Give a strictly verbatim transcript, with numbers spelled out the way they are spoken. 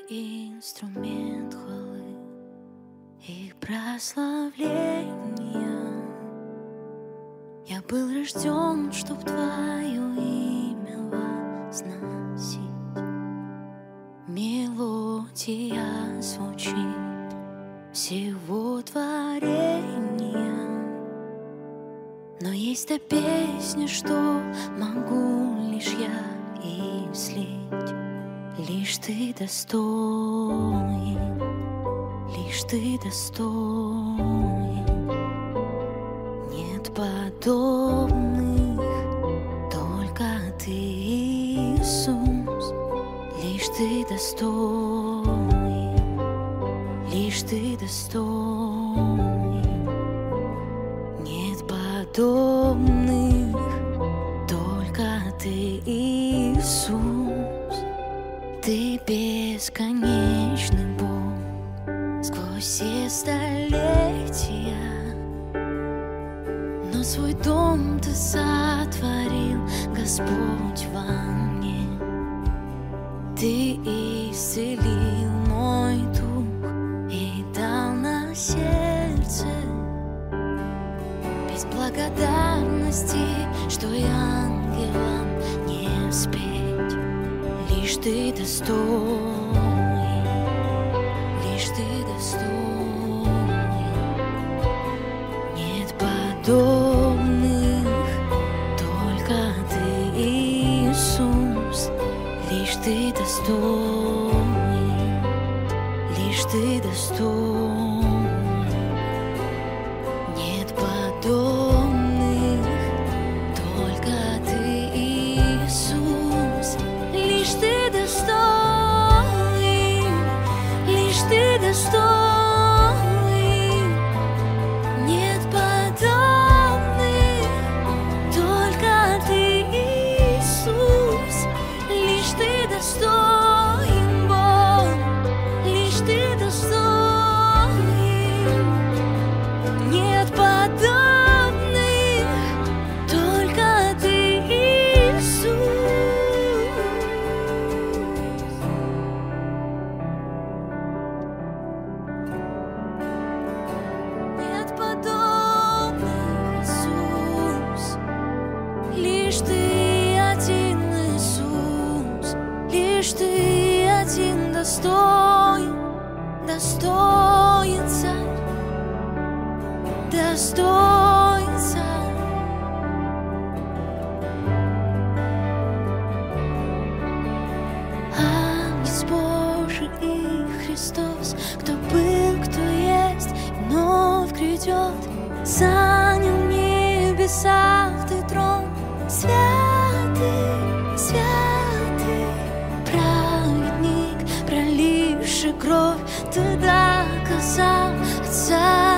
инструмент хвалы и прославления. Я был рожден, чтоб Твое имя возносить. Мелодия звучит всего творения, но есть та песня, что могу лишь я излить. Лишь Ты достоин, лишь Ты достоин. Нет подобных, только Ты, Иисус. Лишь Ты достоин, лишь Ты достоин. Нет подобных, только Ты, Иисус. Ты бесконечный Бог сквозь все столетия, но свой дом Ты сотворил, Господь, во мне. Ты исцелил мой дух и дал на сердце без благодарности, что и ангелам не спеть. Лишь Ты достоин, лишь Ты достоин. Нет подобных, только Ты, Иисус. Лишь Ты достоин, лишь Ты достоин. Нет подобных, только Ты, Иисус. Лишь Ты достоин, лишь Ты достоин. Нет подобных, только Ты, Иисус. Лишь Ты достоин, Бог, лишь Ты достоин. Нет подобных, только Ты, Иисус. Нет подобных, Иисус. Лишь Ты один, Иисус. Лишь Ты один достоин, достоин Царь, достоин Царь. Агнец Божий и Христос, кто был, кто есть, вновь грядет, занял в небесах Ты трон. Святый, святый, праведник, проливший кровь, Ты доказал Отца.